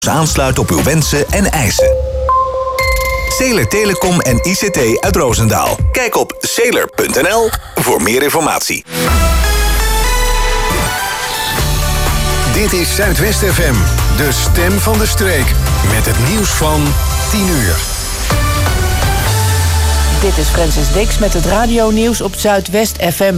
aansluiten op uw wensen en eisen. Sailor Telecom en ICT uit Roosendaal. Kijk op sailor.nl voor meer informatie. Dit is Zuidwest FM, de stem van de streek. Met het nieuws van 10 uur. Dit is Francis Dix met het radionieuws op Zuidwest FM.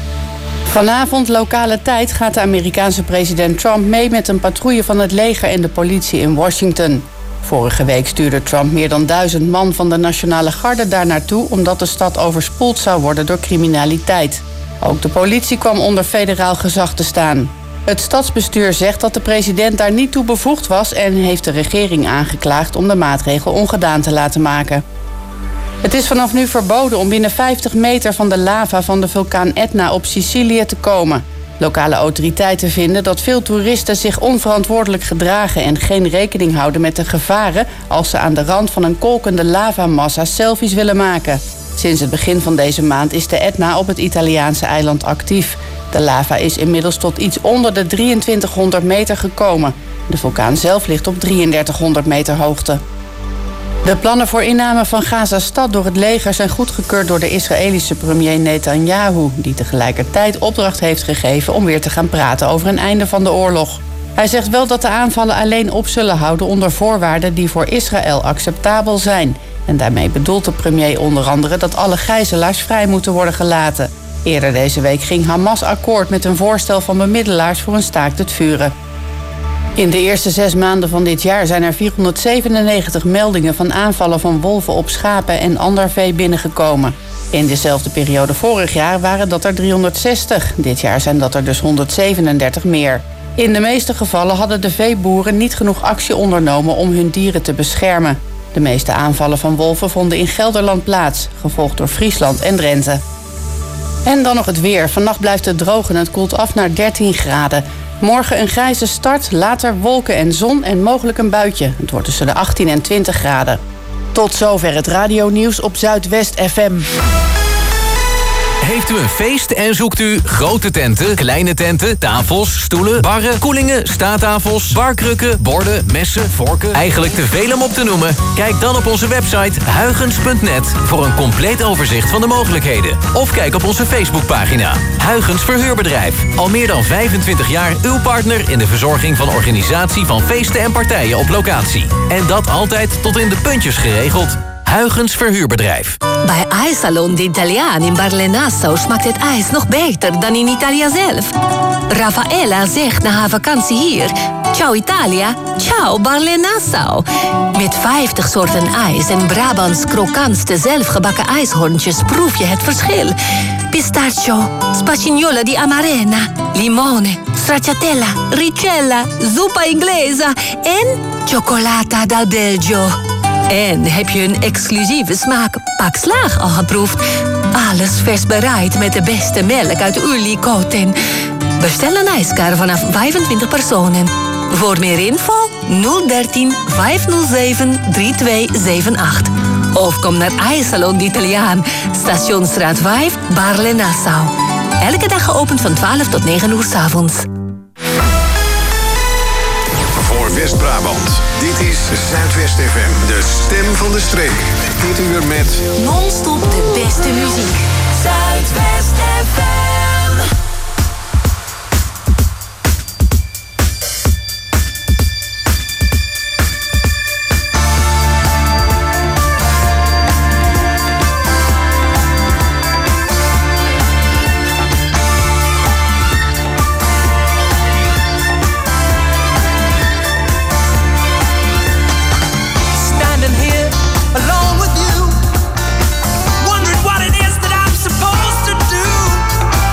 Vanavond lokale tijd gaat de Amerikaanse president Trump mee met een patrouille van het leger en de politie in Washington. Vorige week stuurde Trump meer dan 1000 man van de Nationale Garde daar naartoe omdat de stad overspoeld zou worden door criminaliteit. Ook de politie kwam onder federaal gezag te staan. Het stadsbestuur zegt dat de president daar niet toe bevoegd was en heeft de regering aangeklaagd om de maatregel ongedaan te laten maken. Het is vanaf nu verboden om binnen 50 meter van de lava van de vulkaan Etna op Sicilië te komen. Lokale autoriteiten vinden dat veel toeristen zich onverantwoordelijk gedragen en geen rekening houden met de gevaren als ze aan de rand van een kolkende lavamassa selfies willen maken. Sinds het begin van deze maand is de Etna op het Italiaanse eiland actief. De lava is inmiddels tot iets onder de 2300 meter gekomen. De vulkaan zelf ligt op 3300 meter hoogte. De plannen voor inname van Gaza-stad door het leger zijn goedgekeurd door de Israëlische premier Netanyahu, die tegelijkertijd opdracht heeft gegeven om weer te gaan praten over een einde van de oorlog. Hij zegt wel dat de aanvallen alleen op zullen houden onder voorwaarden die voor Israël acceptabel zijn. En daarmee bedoelt de premier onder andere dat alle gijzelaars vrij moeten worden gelaten. Eerder deze week ging Hamas akkoord met een voorstel van bemiddelaars voor een staakt het vuren. In de eerste 6 maanden van dit jaar zijn er 497 meldingen van aanvallen van wolven op schapen en ander vee binnengekomen. In dezelfde periode vorig jaar waren dat er 360. Dit jaar zijn dat er dus 137 meer. In de meeste gevallen hadden de veeboeren niet genoeg actie ondernomen om hun dieren te beschermen. De meeste aanvallen van wolven vonden in Gelderland plaats, gevolgd door Friesland en Drenthe. En dan nog het weer. Vannacht blijft het droog en het koelt af naar 13 graden. Morgen een grijze start, later wolken en zon en mogelijk een buitje. Het wordt tussen de 18 en 20 graden. Tot zover het radionieuws op Zuidwest FM. Heeft u een feest en zoekt u grote tenten, kleine tenten, tafels, stoelen, barren, koelingen, staattafels, barkrukken, borden, messen, vorken? Eigenlijk te veel om op te noemen? Kijk dan op onze website huygens.net voor een compleet overzicht van de mogelijkheden. Of kijk op onze Facebookpagina. Huygens Verhuurbedrijf. Al meer dan 25 jaar uw partner in de verzorging van organisatie van feesten en partijen op locatie. En dat altijd tot in de puntjes geregeld. Huygens Verhuurbedrijf. Bij IJssalon de Italiaan in Barle-Nassau smaakt het ijs nog beter dan in Italië zelf. Raffaella zegt na haar vakantie hier: ciao Italia, ciao Barle-Nassau. Met 50 soorten ijs en Brabants krokantste zelfgebakken ijshorntjes proef je het verschil. Pistachio, spagnola di amarena, limone, stracciatella, ricella, zuppa inglesa en cioccolata dal Belgio. En heb je een exclusieve smaak Pak Slaag al geproefd? Alles vers bereid met de beste melk uit Ulikoten. Bestel een ijskar vanaf 25 personen. Voor meer info 013 507 3278. Of kom naar IJssalon d'Italiaan, Stationsstraat 5, Barle-Nassau. Elke dag geopend van 12 tot 9 uur 's avonds. Voor West-Brabant, dit is Zuidwest FM, de stem van de streek. Dit uur met Non-stop de beste muziek. Zuidwest FM. Alone with you, wondering what it is that I'm supposed to do.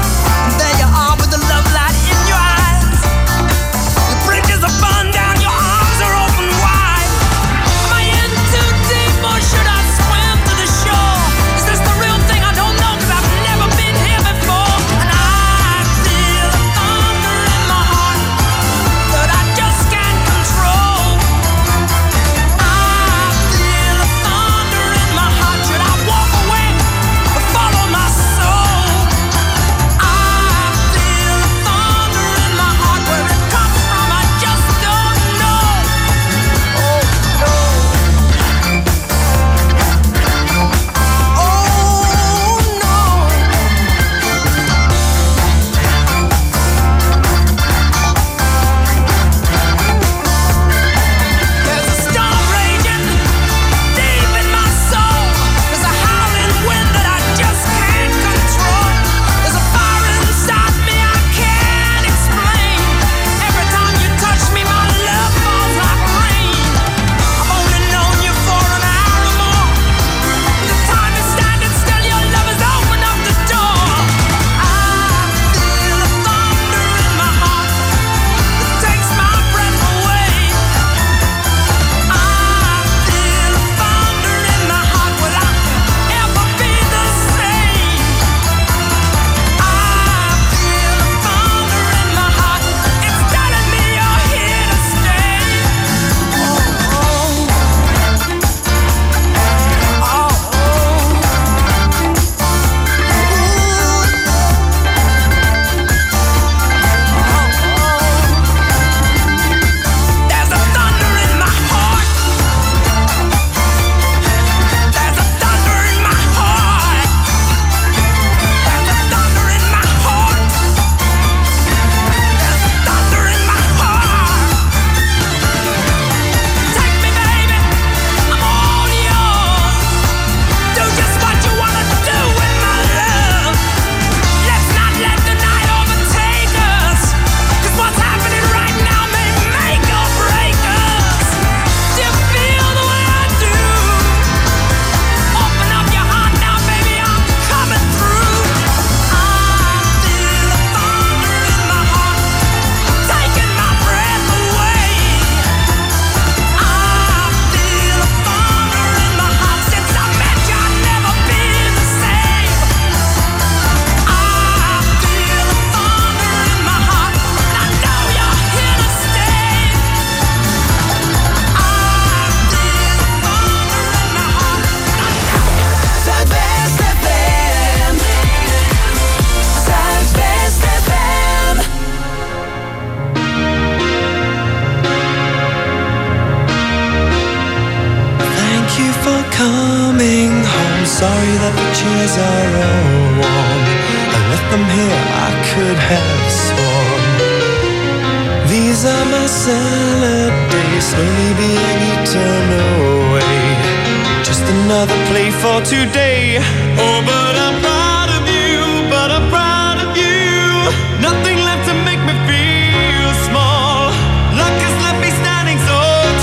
coming home. Sorry that the chairs are all warm. I left them here, I could have sworn. These are my salad days, slowly being eaten away. Just another play for today. Oh, but I'm proud of you, but I'm proud of you. Nothing left to make me feel small. Luck has left me standing so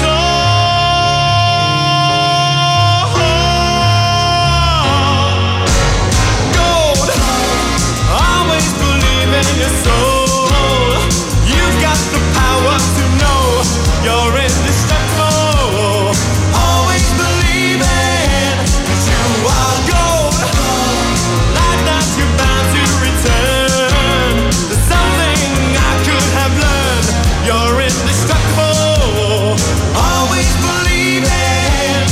tall. Gold, always believe in your soul. You've got the power to know you're indestructible. Always believing you are gold. Like that you're bound to return. There's something I could have learned. You're indestructible. Always believing.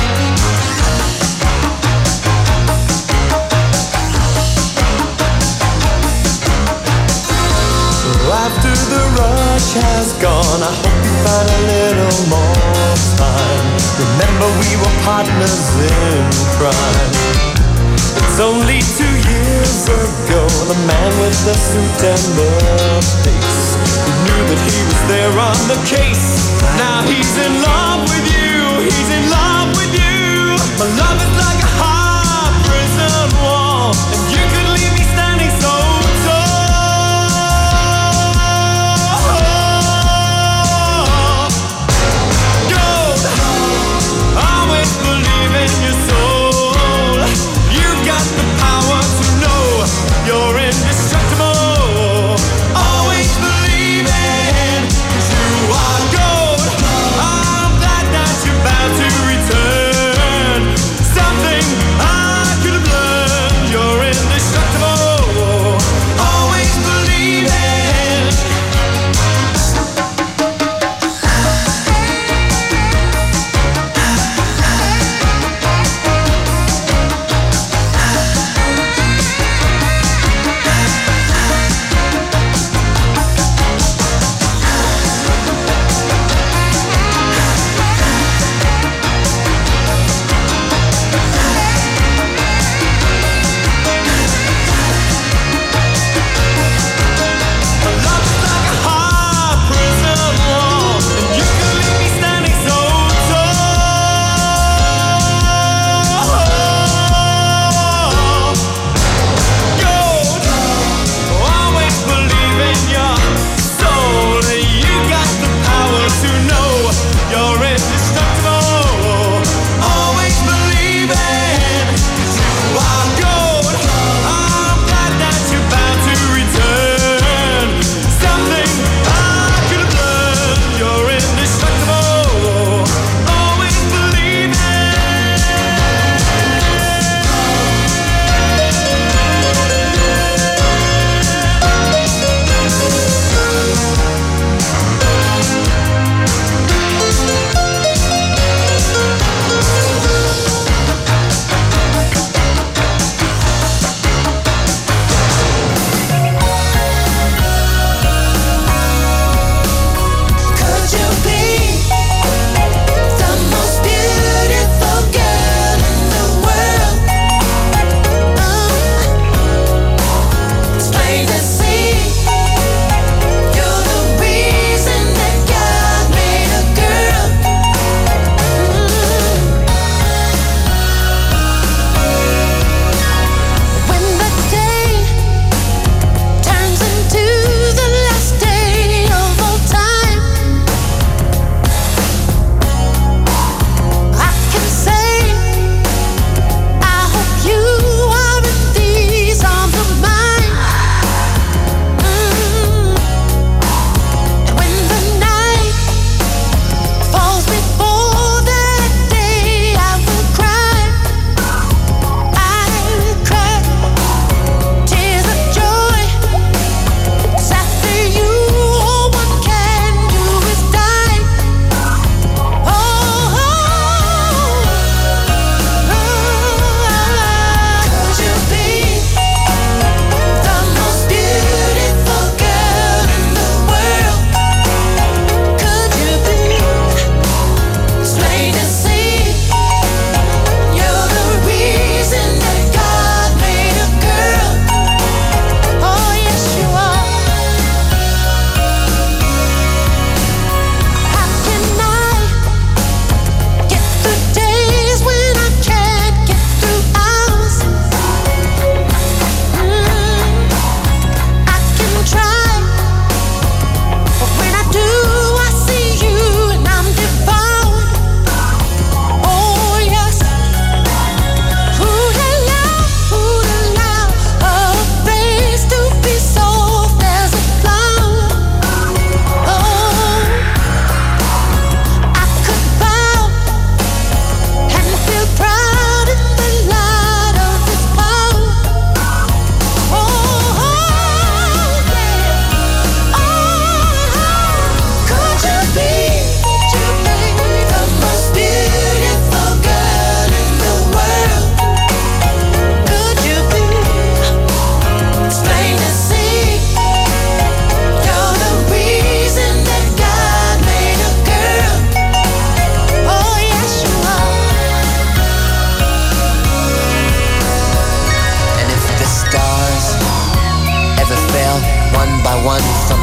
So after the rush has gone, I hope you find a little more time. Remember we were partners in crime. It's only 2 years ago, the man with the suit and the face, who knew that he was there on the case. Now he's in love with you, he's in love with you. My love is like a high prison wall, and you could leave me standing so tall. Gold, always believe in your soul. You've got the power to know you're indestructible. Always believe in, 'cause you are gold.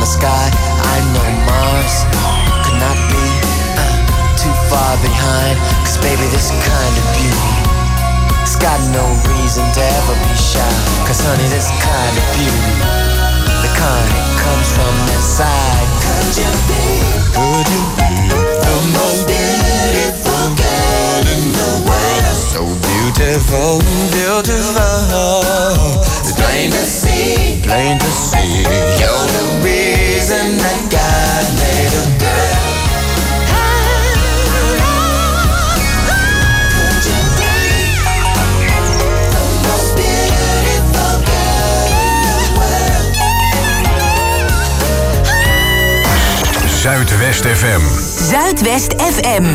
the sky. I know Mars could not be too far behind. Cause baby, this kind of beauty, it's got no reason to ever be shy. Cause honey, this kind of beauty, the kind that comes from inside. Could you be the most beautiful girl in the world? So beautiful, beautiful. It's plain to see, plain to see. You're the reason that God made a girl. Could you be the most beautiful girl in the world? Zuidwest FM. Zuidwest FM.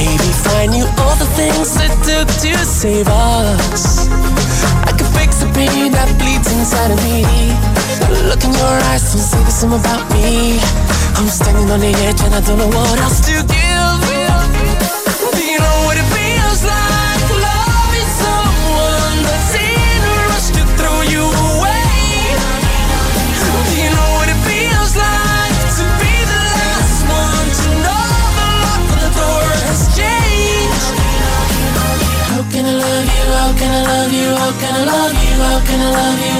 Save us. I could fix the pain pain that bleeds inside of me. Look in your eyes, don't say the same about me. I'm standing on the edge and I don't know what else to give. Do you know what it feels like? Loving someone that's in a rush to throw you away. Do you know what it feels like to be the last one to know the lock on the door has changed? How can I love you? How can I love you? How can I love you? How can I love you?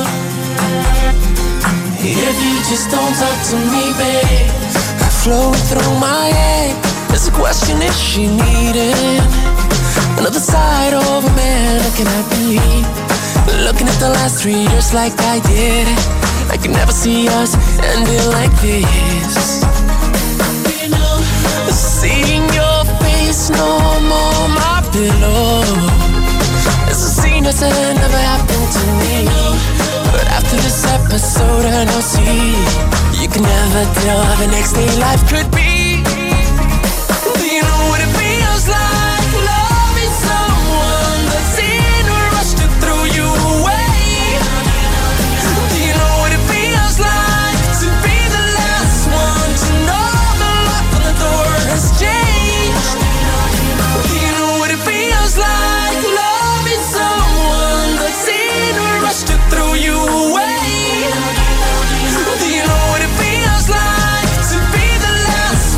If you just don't talk to me, babe. Flowing through my head, there's a question, is she needing another side of a man looking at me? Looking at the last 3 years like I did. I can never see us ending like this. You know, seeing your face no more my pillow. It's a scene that's never happened to me. But after this episode and I'll see, you can never tell how the next day life could be. Do you know what it feels like? Loving someone that's in a rush to throw you away. Do you know what it feels like to be the last one to know the lock on the door has changed? Do you know what it feels like? Loving someone that's in a rush to throw you away. Do you know what it feels like to be the last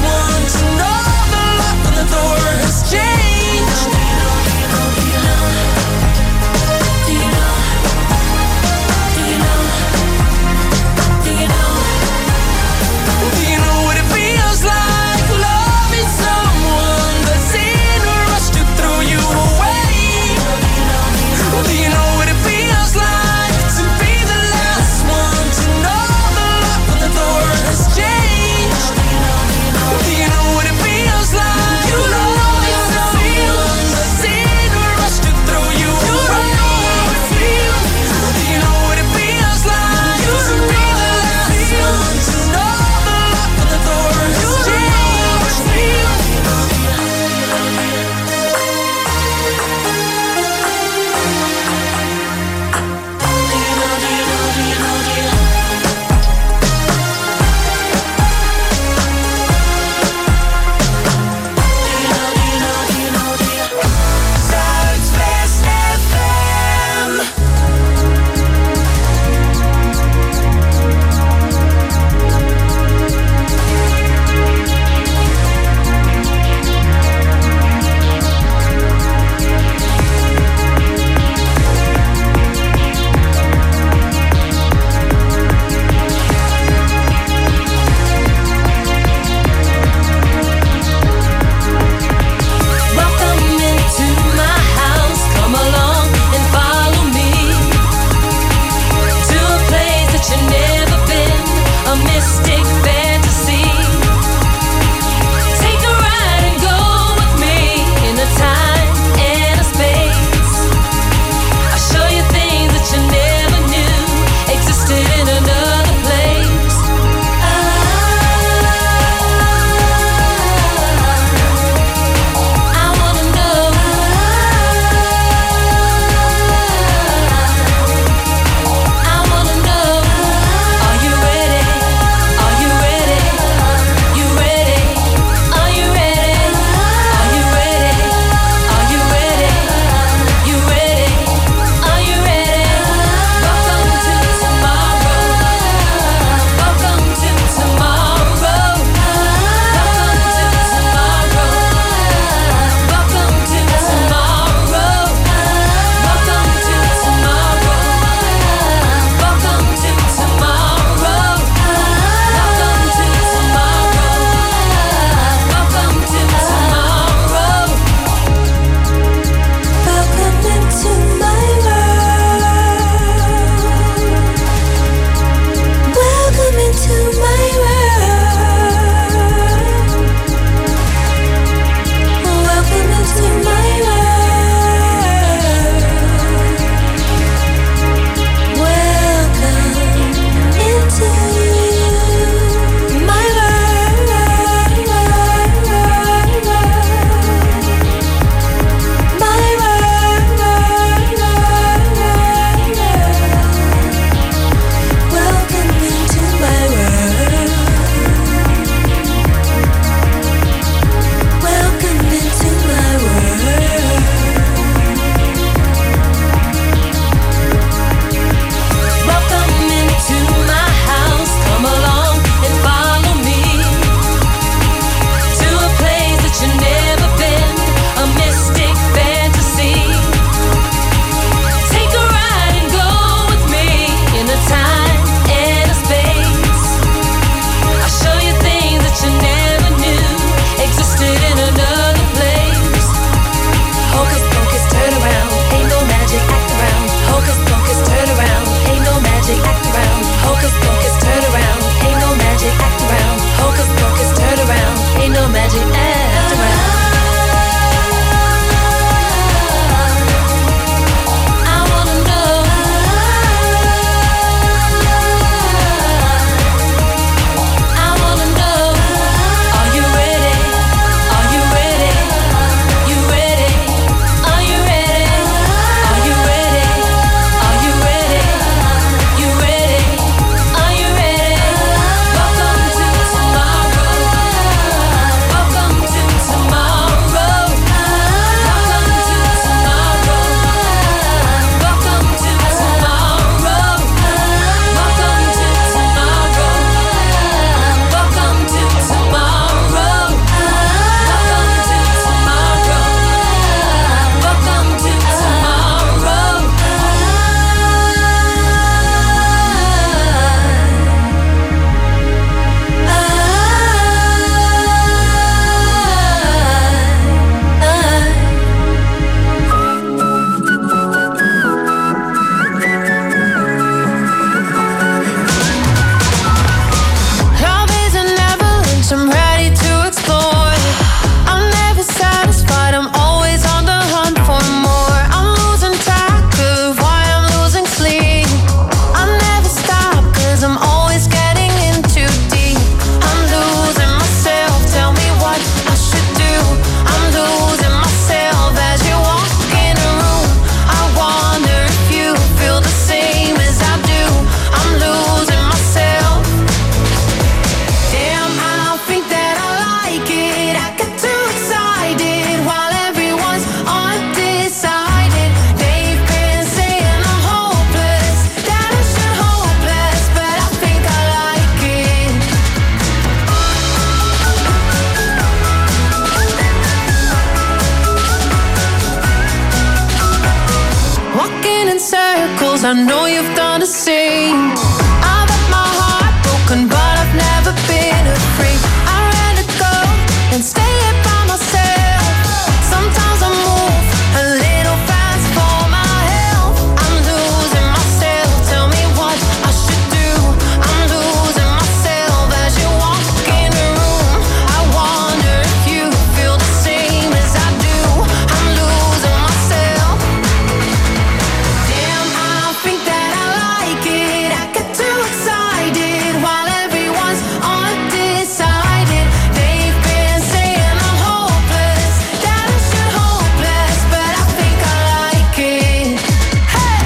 I know you've done the same. I've had my heart broken, but I've never been afraid. I rather go and stay here by myself. Sometimes I move a little fast for my health. I'm losing myself, tell me what I should do. I'm losing myself as you walk in the room. I wonder if you feel the same as I do. I'm losing myself. Damn, I think that I like it. I get too excited while everyone's undecided. They've been saying I'm hopeless, that I should hopeless, but I think I like it. Hey!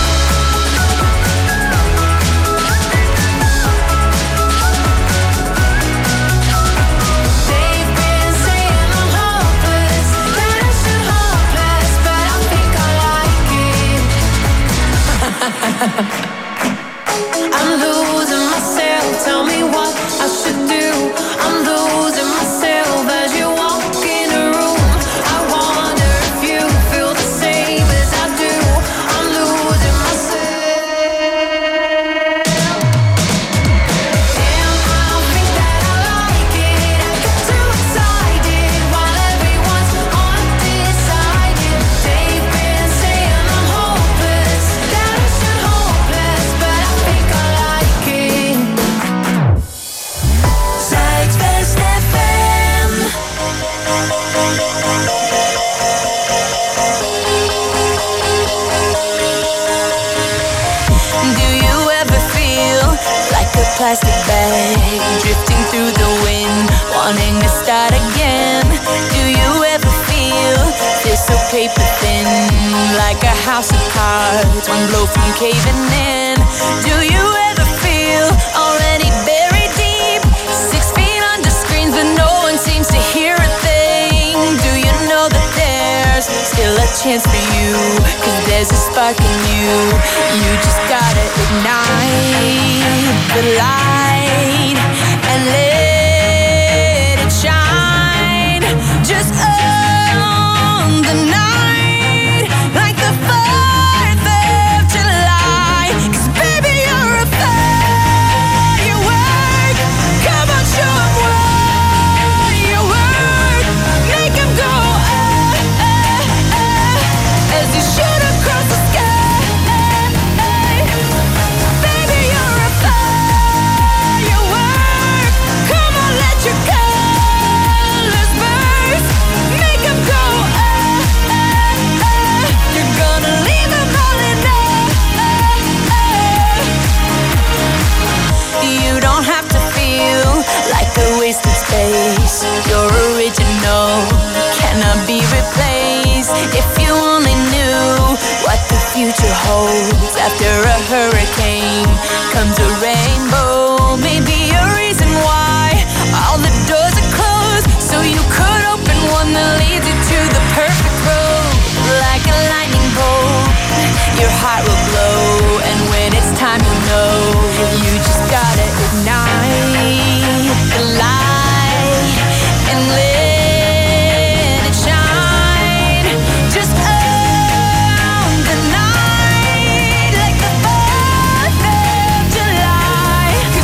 They've been saying I'm hopeless, that I should hopeless, but I think I like it. I'm losing myself, tell me what I should do. I'm losing myself as you walk in the room. I wonder if you feel the same as I do. I'm losing myself. Damn, I think that I like it. I get too excited while everyone's undecided. They've been saying I'm hopeless, that I should hopeless, but I think I like it. Zuidwest FM. Do you ever feel like a plastic bag drifting through the wind, wanting to start again? Do you ever feel this so paper thin, like a house of cards, one blow from caving in? Do you ever feel already buried deep, 6 feet under screens, but no one seems to hear a thing? Do you know that there's still a chance for you? 'Cause there's a spark in you. You just gotta ignite the light and let it shine. Just on the night, like the 4th of July. 'Cause baby, you're a firework. Come on, show 'em what you work. Make 'em go as you shoot across the sky. Baby, you're a firework. Come on, let your colors burst. Make 'em go You're gonna leave 'em all in You don't have to feel like a wasted space. You're original, cannot be replaced. If you only knew what the future holds. After a hurricane comes a rainbow. Maybe a reason why all the doors are closed, so you could open one that leads you to the perfect road. Like a lightning bolt, your heart will glow, and when it's time, you know you just gotta ignite the light and let it shine. Just on the night, like the 4th of July.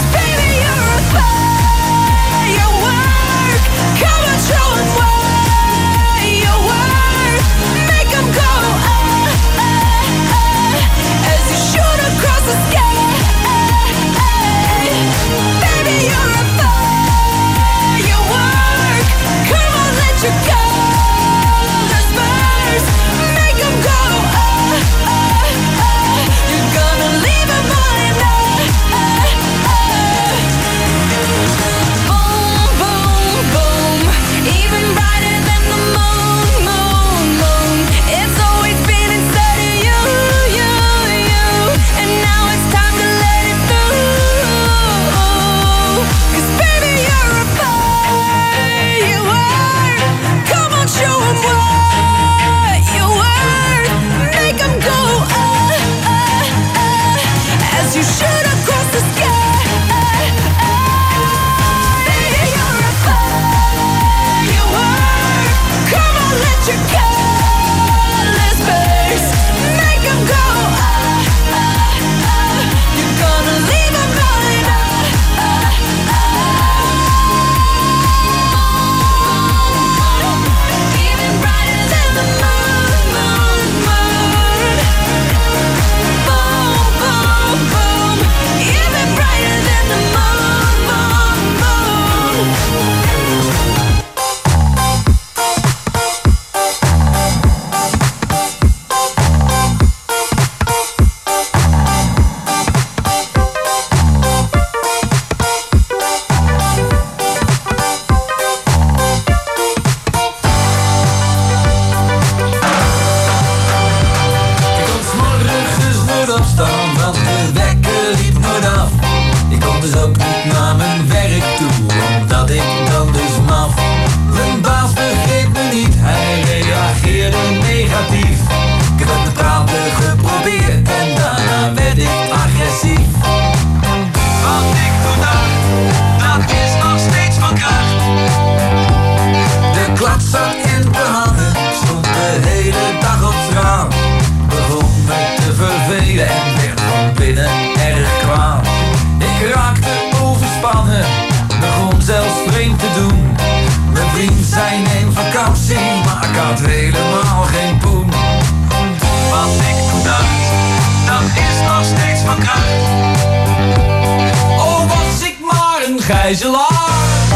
negatief. Ik heb het praten geprobeerd en daarna werd ik agressief. Wat ik toen dacht, dat is nog steeds van kracht. De klap zat in de handen, stond de hele dag op straat. Begon me te vervelen en werd van binnen erg kwaad. Ik raakte overspannen, begon zelfs vreemd te doen. Mijn vriend zei neem vakantie, maar ik had helemaal geen poen. Wat ik toen dacht, dat is nog steeds van kracht. Oh, was ik maar een gijzelaar,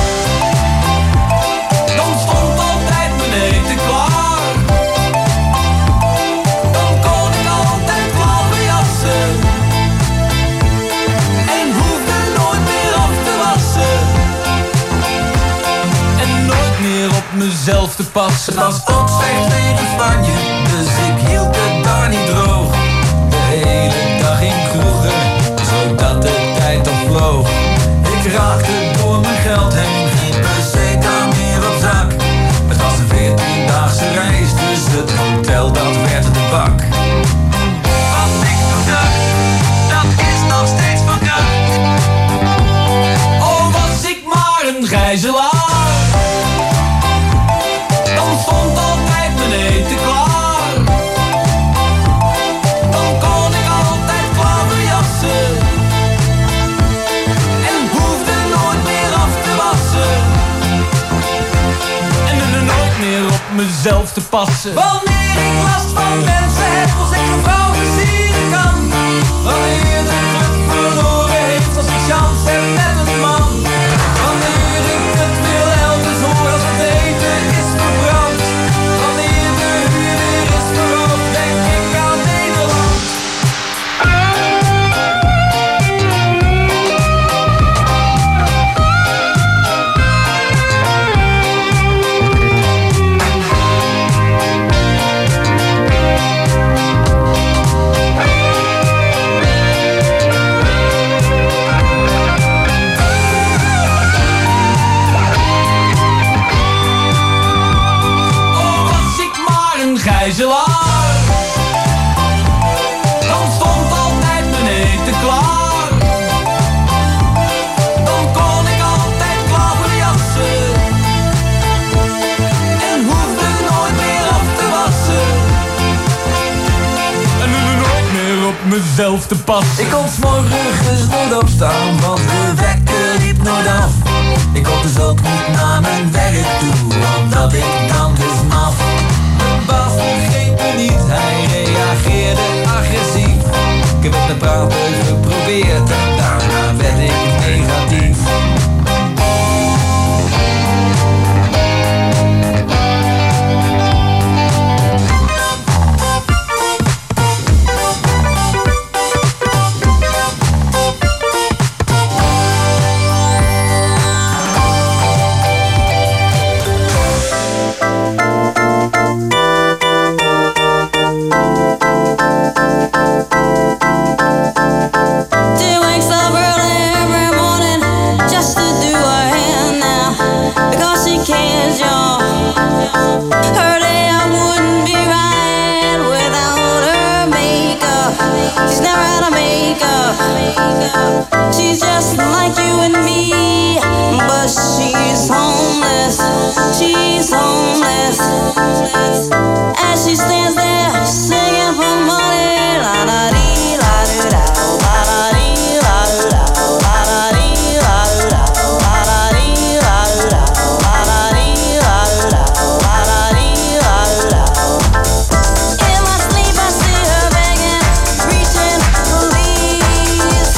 dan stond altijd mijn eten klaar. Dan kon ik altijd klaverjassen en hoefde nooit meer af te wassen. En nooit meer op mezelf te passen. Het was opzeg tegen Spanje, dus ik hield het daar niet droog. De hele dag in kroegen, zodat de tijd opvloog. Ik raakte door mijn geld heen, geen peseta meer op zak. Het was een 14-daagse reis, dus het hotel dat werd de bak. Wat ik toen dacht, dat is nog steeds van kracht. Oh, was ik maar een gijzelaar, dan stond altijd mijn eten klaar. Dan kon ik altijd klaverjassen en hoefde nooit meer af te wassen. En er nooit meer op mezelf te passen. Wanneer ik last van mensen heb, als ik een vrouw versieren kan. Wanneer de club verloren heeft, als ik chance heb met een man. Wanneer ik het wil elders hoor, als het eten is verbrand. Wanneer de huur weer is verhoogd, denk ik aan Nederland. Gijzelaar, dan stond altijd mijn eten klaar. Dan kon ik altijd klaverjassen en hoefde nooit meer af te wassen. En nooit meer op mezelf te passen. Ik kon 's morgens nooit opstaan, want de wekker liep nooit af. Ik kon dus ook niet naar mijn werk toe, omdat ik dan dus maf. Mijn baas begreep me niet, hij reageerde agressief. Ik heb het met praten geprobeerd en daarna werd ik negatief. She's just like you and me, but she's homeless. She's homeless. As she stands there singing for money, la da dee la do da, la da dee la do da, la da dee la do da, la da dee la do da, la da dee la do da, la da dee la do da. In my sleep I see her begging, reaching for leaves.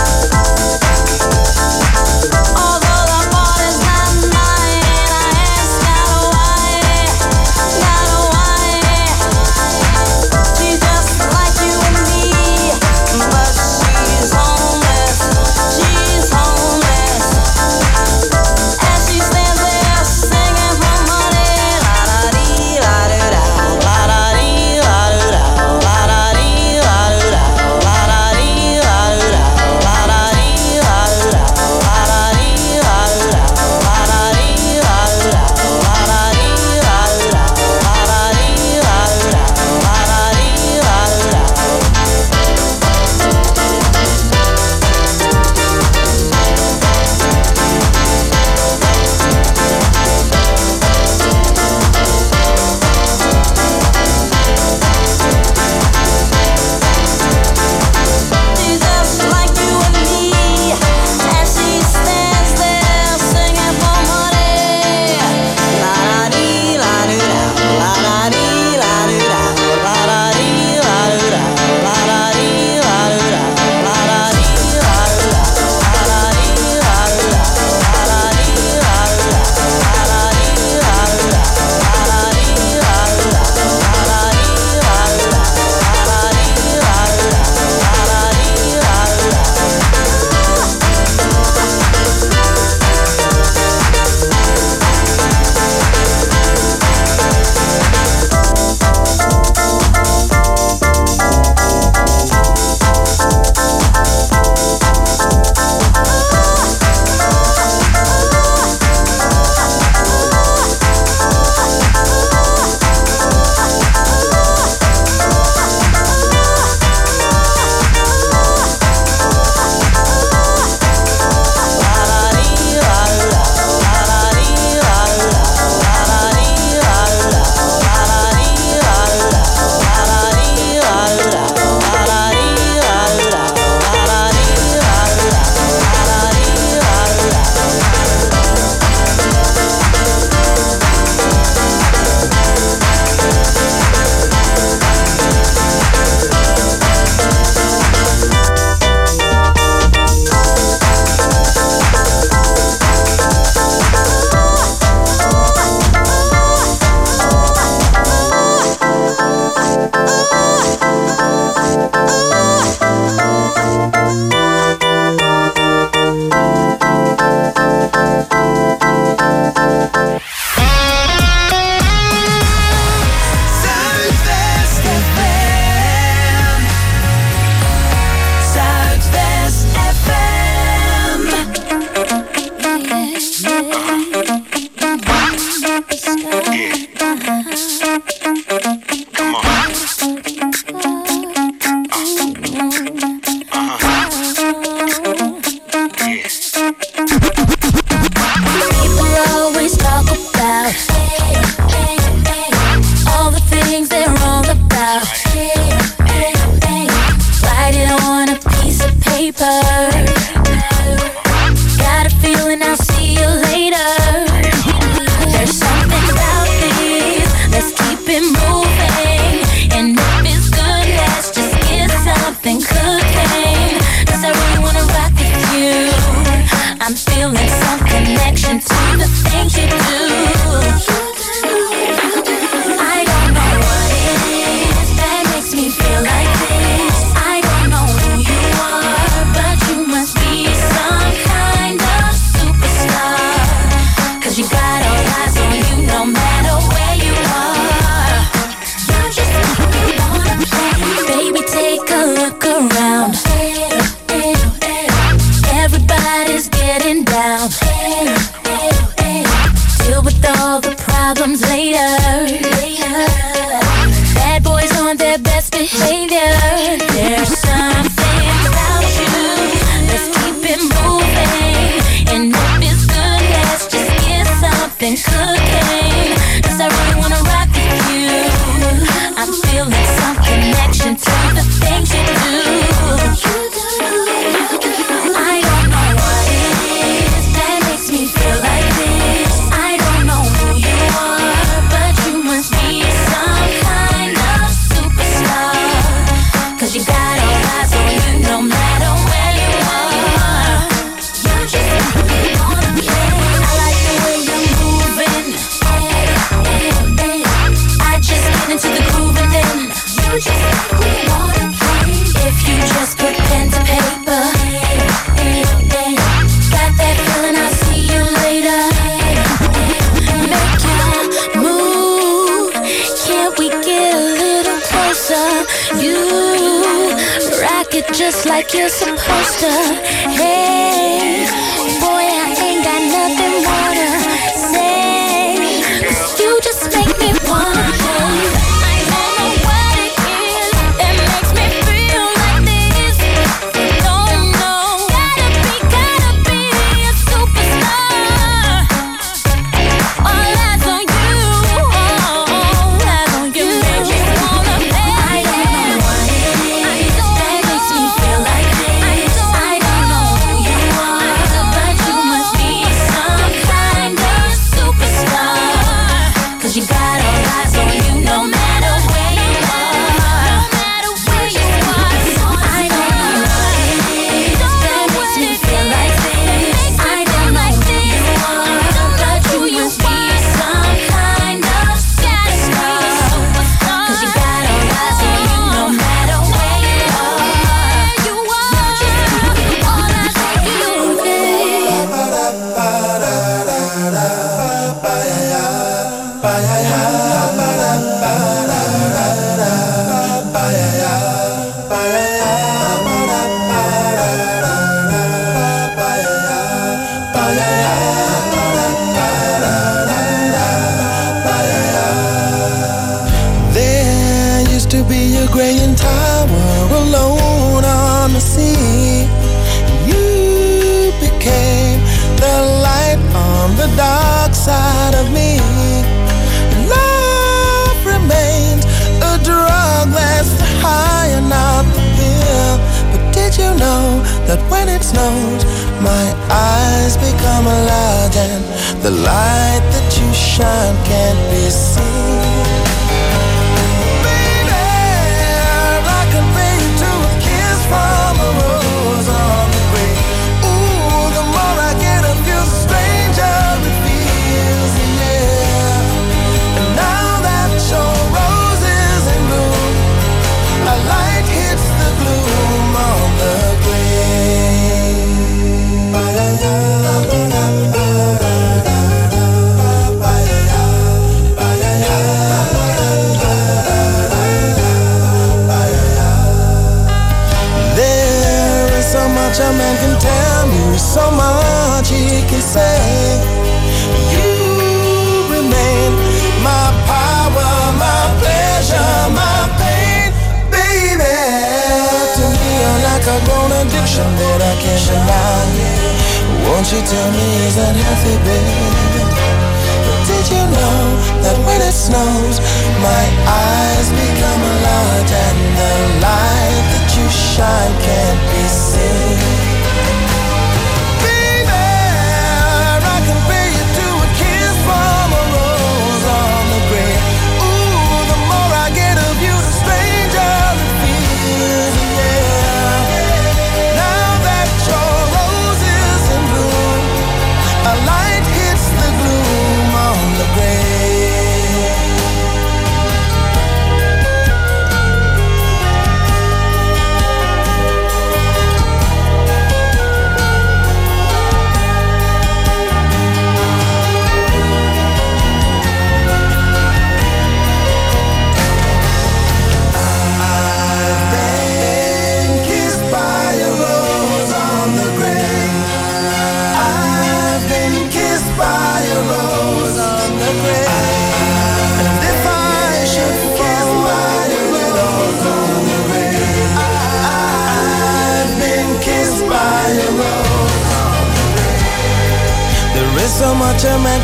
Although the fault is not mine, I ask God why, God why. paper. Got a feeling I'll see you later. There's something about this, let's keep it moving. And if it's good, let's just get something cooking. 'Cause I really wanna rock with you. I'm feeling some connection to the things you do. I don't know what it is that makes me feel like this. I don't know who you are, but you must be some kind of superstar. 'Cause you got all eyes on you no matter where you are. You just make me wanna play. Baby, take a look around. Everybody's getting down. Deal with all the problems later. Bad boys on their best behavior. There's something about you, let's keep it moving. And if it's good, let's just get something cooking. 'Cause I really wanna rock with you. I'm feeling some connection to the things you do. I don't know what it is that makes me feel like this. I don't know who you are, but you must be some kind of superstar. 'Cause you got all eyes on you no matter where you are. You just make me wanna play. I like the way you're moving. I just get into the groove and then you just make me wanna play. If you just put pen to paper. Got that feeling, I'll see you later. Make your move. Can't we get a little closer? You rock it just like you're supposed to. Hey, boy, I ain't got nothing more to say. 'Cause you just make me wanna play. I don't know what it is that makes me feel like this. Don't know. Gotta be a superstar. All eyes on you. All eyes on you. You just wanna play. I don't know what it is that makes me feel like this. I don't know who you are, but you must be some kind of superstar. 'Cause you got all eyes on you no matter where you are. No matter where you are. I don't know what it is that makes me feel like this. I don't know who you are, but you must be some kind of superstar. 'Cause you got all eyes on you no matter where you are. You just all eyes on you. There used to be a graying tower alone on the sea. You became the light on the dark side of me. Love remains a drug that's high and not the pill. But did you know that when it snows, my eyes become large and the light that you shine can't be seen? From a rose on the grave. Ooh, the more I get of you, the stranger it feels, yeah. And now that your rose is in bloom, a light hits the gloom on the a man can tell you, so much he can say. You remain my power, my pleasure, my pain, baby. To me, you're like a grown addiction that I can't deny. Won't you tell me, is that healthy, baby? But did you know that when it snows, my eyes become large and the light that you shine can't be seen?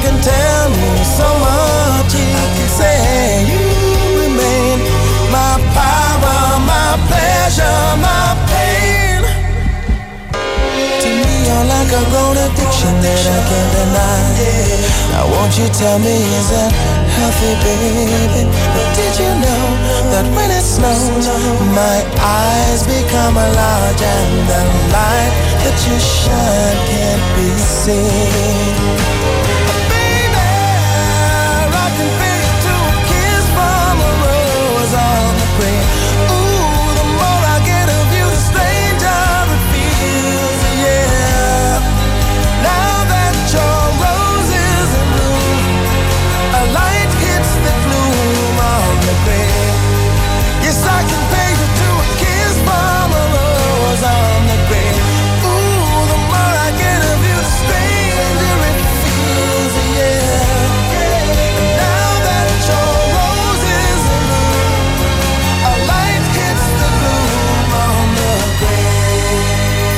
can tell me so much. He can say you remain my power, my pleasure, my pain. To me, you're like a grown addiction that I can't deny. Now won't you tell me, is that healthy, baby? But did you know that when it snows, my eyes become large and the light that you shine can't be seen? Baby, I can feel you to a kiss from a rose on the grave. Ooh, the more I get of you, the stranger it feels, yeah. Now that your rose is in bloom, a light hits the gloom on the grave. Yes, I can pay you to a kiss from a rose on the grave. Ooh, the more I get of you, the stranger it feels, yeah. And now that your rose is in bloom, a light hits the gloom on the grave.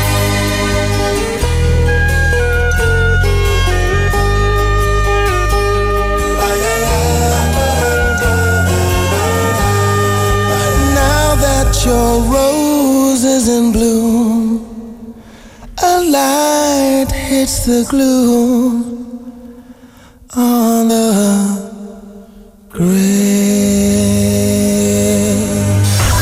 Now that your rose is in bloom, a light hits the gloom on the grave.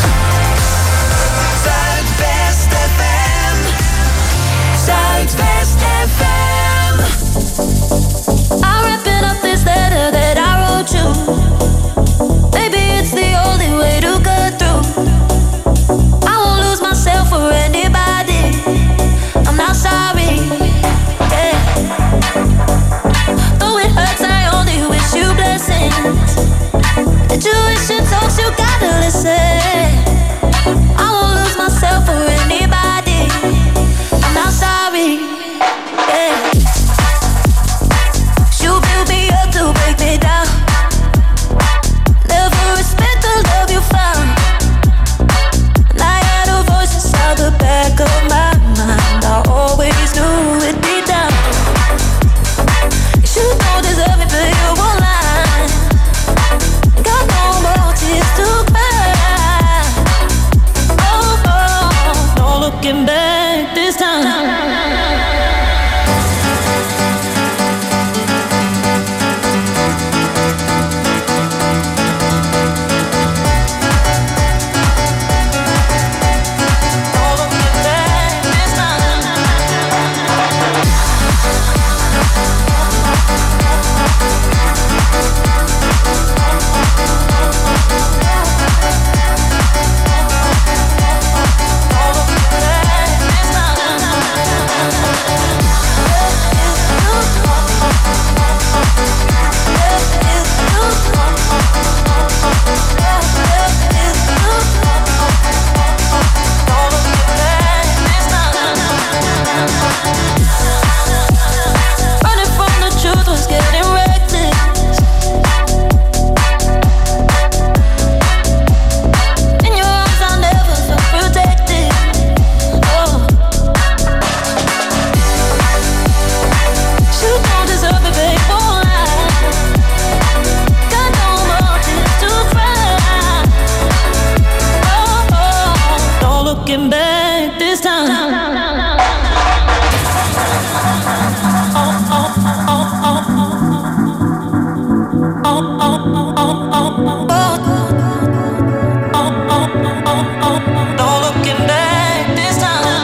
Zuidwest FM. Zuidwest FM. I'm wrapping up this letter that I wrote you. Maybe it's the only way to get through. I won't lose myself for anybody. I'm not sorry. Yeah. Though it hurts, I only wish you blessings. Intuition talks, you gotta listen. I won't lose myself for anybody. I'm not sorry. Yeah. You build me up to break me down. Never respect the love you found. And I had a voice inside the back of my mind. I always knew it deep down. You don't deserve me, but you won't lie. Got no more tears to cry. Oh, no looking back this time. Running from the truth was getting reckless. In your arms I never felt protected. Oh, you don't deserve me, babe, won't lie. Got no more tears to cry. Oh, no looking back this time. No looking back this time.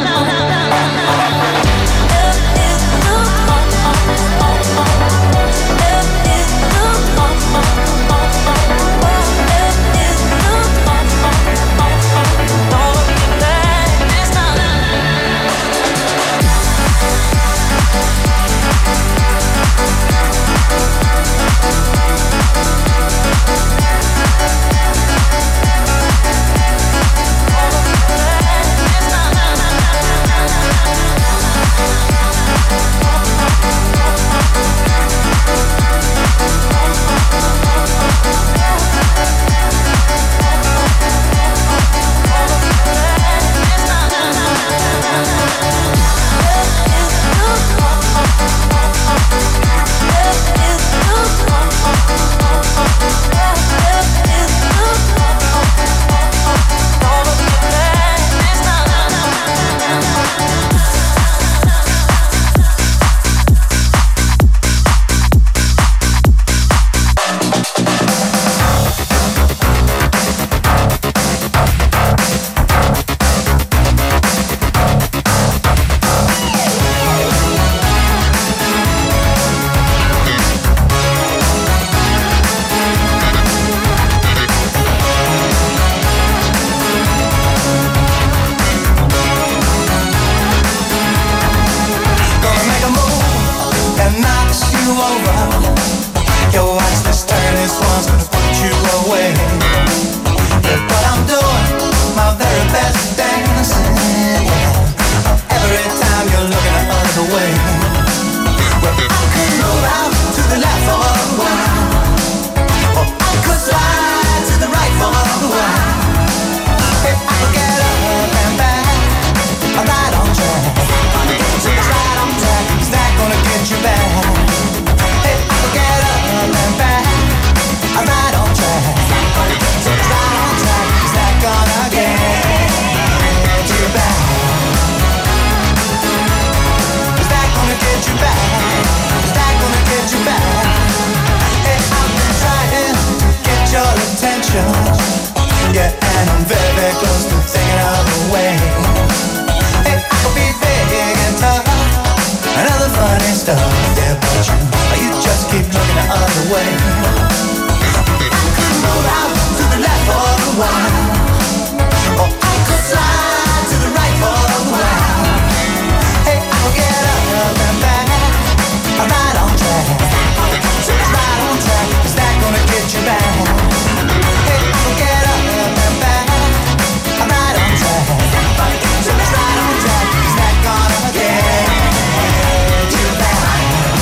Yeah, and I'm very, very close to thinking of a way. Hey, I could be big and tough and other funny stuff. Yeah, but you just keep looking the other way. I could move out to the left for a while, or I could slide to the right for a while. Hey, I could get up and back. I'm right on track. Right on track. Is that gonna get you back? Hey, I could get up and back. I'm right on track. Right on track. Is that gonna get you back?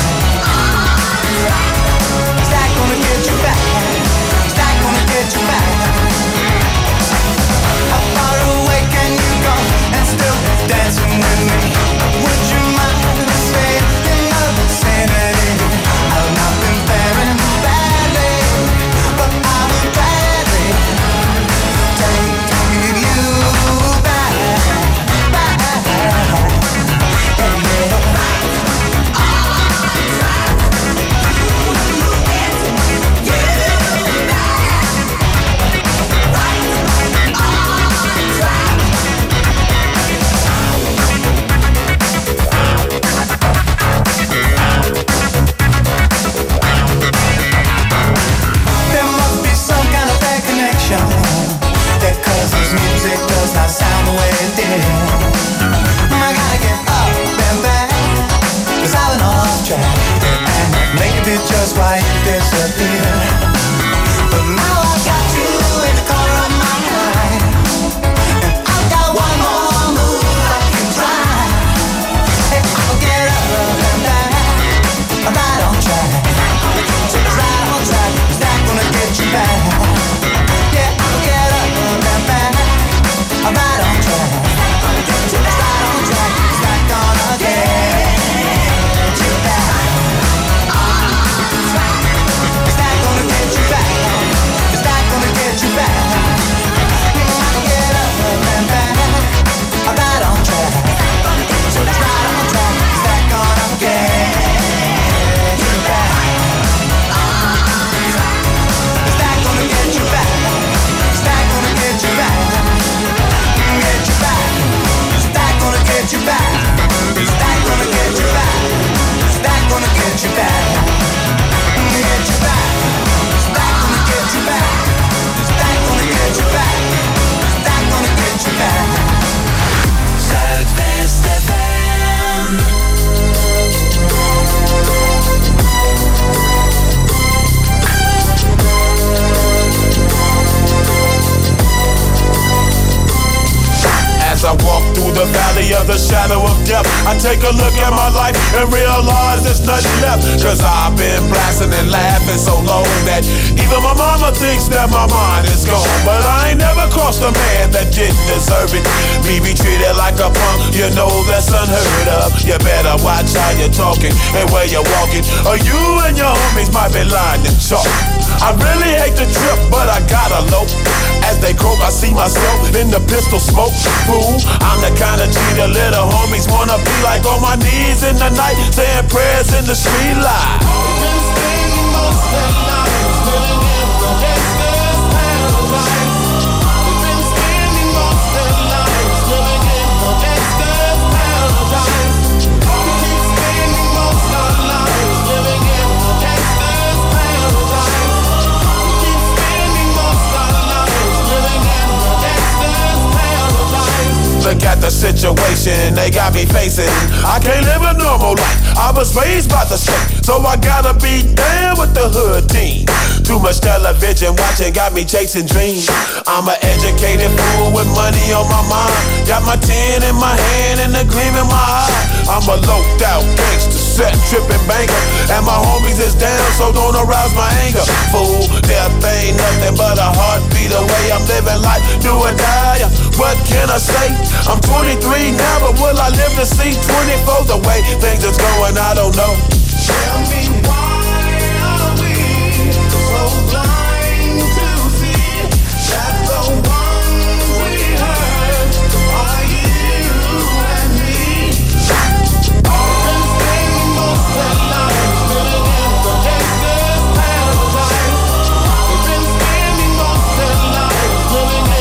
Is that gonna get you back? Is that gonna get you back? How far away can you go and still dancing with me? Would you mind staying in the vicinity? I've not been faring badly, but I will gladly take you back, back. There must be some kind of bad connection that causes music does not sound the way it did. I gotta get up and back, 'cause I went off track, and maybe just why you disappeared. But now I've got you in the corner of my mind, and I've got one more move I can try. Hey, I'll get up and back. I'm right on track. Right on track. Is that gonna get you back? Yeah, I'll get up and back. I'm right on track. Right on track. Is that gonna get you back? Is that gonna get you back? Is that gonna get you back? I'll get up and back. I'm right on track. Right on track. Is that gonna get you back? Is that gonna get you back? Is that gonna get you back? Get you back. Is that gonna get you back? Is that gonna get you back? Is that gonna get you back? Get you back. Is that gonna get you back? Is that gonna get you back? Is that gonna get you back? Zuidwest FM. As I walk through the valley of the shadow of death, I take a look at my life and realize there's nothing left. 'Cause I've been blasting and laughing so long that even my mama thinks that my mind is gone. But I ain't never crossed a man that didn't deserve it. Me be treated like a punk, you know that's unheard of. You better watch how you're talking and where you're walking, or you and your homies might be lying to chalk. I really hate the trip, but I gotta low. As they croak, I see myself in the pistol smoke. Fool, I'm the kind of G the little homies wanna be like, on my knees in the night, saying prayers in the street light. Been spending most of their lives living in the gangster's paradise. They've been spending most of their lives living in the gangster's paradise. We keep spending most of our lives living in the gangster's paradise. We keep spending most of our lives living in the gangster's paradise. Look at the situation they got me facing. I can't live a normal life. I was raised by the state, so I gotta be down with the hood team. Too much television watching got me chasing dreams. I'm an educated fool with money on my mind. Got my 10 in my hand and a gleam in my eye. I'm a loped out gangster, set tripping banker, and my homies is down, so don't arouse my anger. Fool, death ain't nothing but a heartbeat away. I'm living life, do or die. What can I say? I'm 23 now, but will I live to see 24? The way things is going, I don't know. Tell me why are we so blind to see that the ones we hurt are you and me? Been spending most of their lives living in the gangster's paradise. They've been spending most of their lives living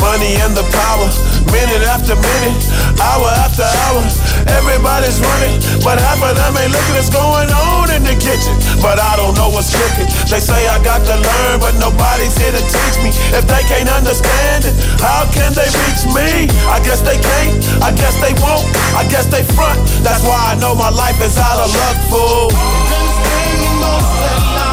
money and the power. Minute after minute, hour after hour, everybody's running, but half of them ain't looking what's going on in the kitchen. But I don't know what's cooking. They say I got to learn, but nobody's here to teach me. If they can't understand it, how can they reach me? I guess they can't, I guess they won't, I guess they front. That's why I know my life is out of luck, fool.